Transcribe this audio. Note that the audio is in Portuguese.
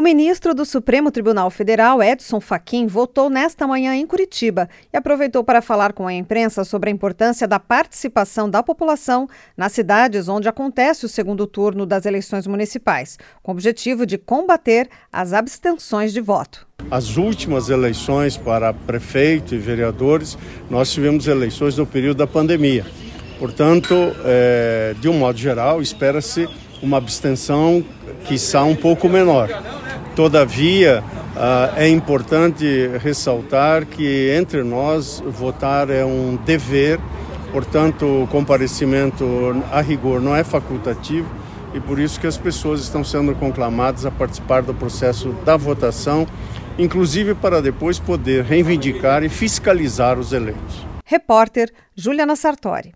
ministro do Supremo Tribunal Federal, Edson Fachin, votou nesta manhã em Curitiba e aproveitou para falar com a imprensa sobre a importância da participação da população nas cidades onde acontece o segundo turno das eleições municipais, com o objetivo de combater as abstenções de voto. As últimas eleições para prefeito e vereadores, nós tivemos eleições no período da pandemia. Portanto, de um modo geral, espera-se uma abstenção quiçá um pouco menor. Todavia, é importante ressaltar que entre nós votar é um dever, portanto o comparecimento a rigor não é facultativo e por isso que as pessoas estão sendo conclamadas a participar do processo da votação, inclusive para depois poder reivindicar e fiscalizar os eleitos. Repórter Juliana Sartori.